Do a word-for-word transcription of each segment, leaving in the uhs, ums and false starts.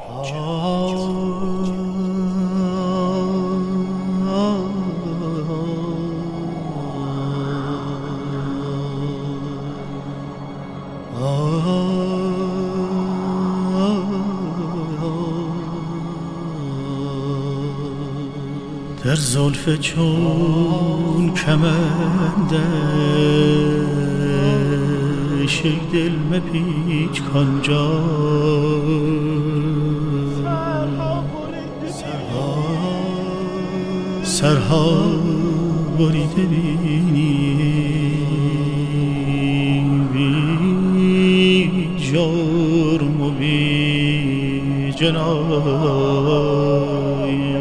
در زلف چون کمندش ای دل مپیچ کانجا سرها بریده بینی بی جرم و بی جنایت.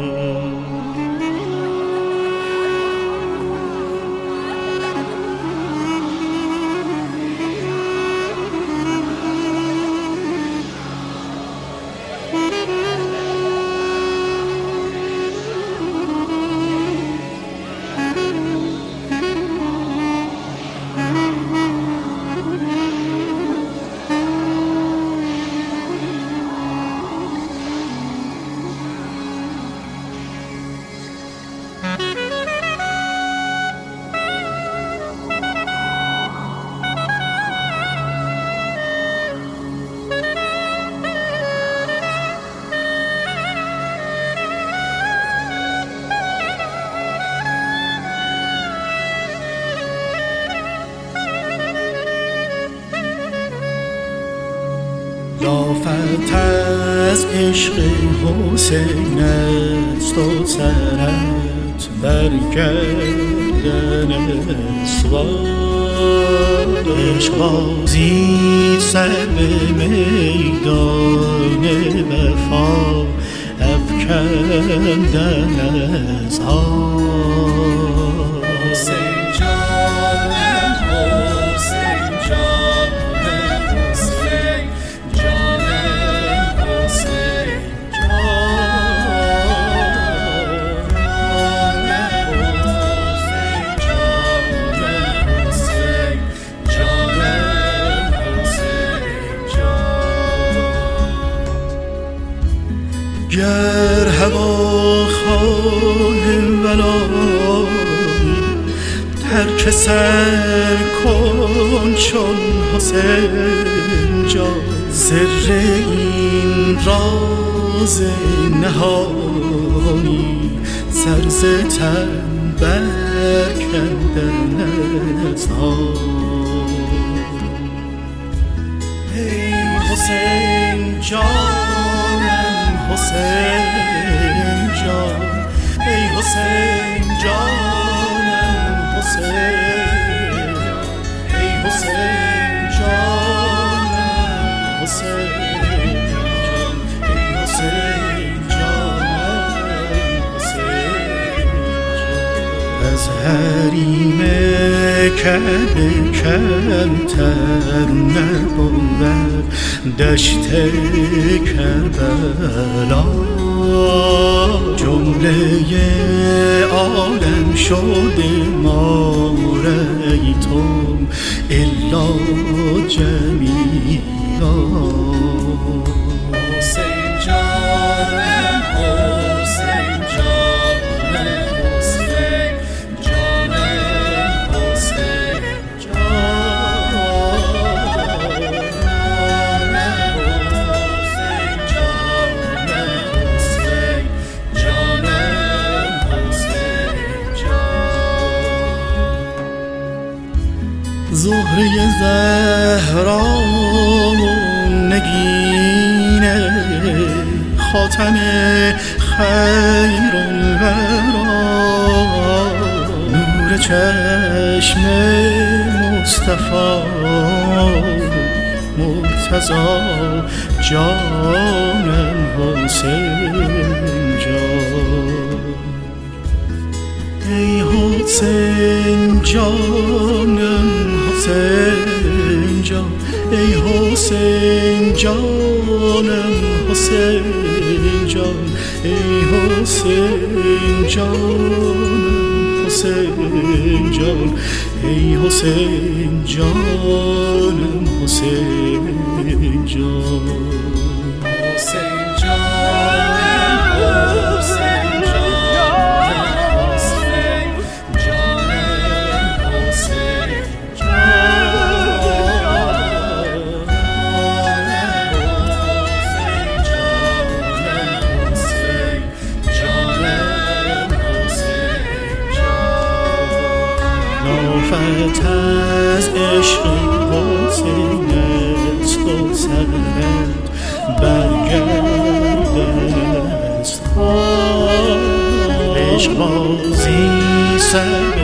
لافت از عشق حسین است و سرت بر گردن اسوار. عشق بازی سر به میدان وفا افکندن از هار. حسین جانم حسین جانم حسین جانم حسین گر هوا خواهم ولای ترک سر کن چون حسین جان. سر این راز نهانی سر ز تن برکندن از آن. ای حسین جانم حسین جان ای حسین جانم حسین ای حسین جانم حسین جان ای حسین جانم حسین جان. از حریم کعبه کمتر نبود دشت کربلا. جمله عالم شده ما ریتم الا جمیعا. حسین جانم حسین جانم حسین جانم حسین زهره زهرا نگینه خاتم خیر الورا. نور چشم مصطفی مرتضی جانم حسین جان. ای حسین جانم حسین جان ای حسین جانم حسین جان ای حسین جانم حسین جان ای حسین جانم حسین جان. حسین جان غمت از عشق حسین است و سرت برگردن است. عشق بازی سر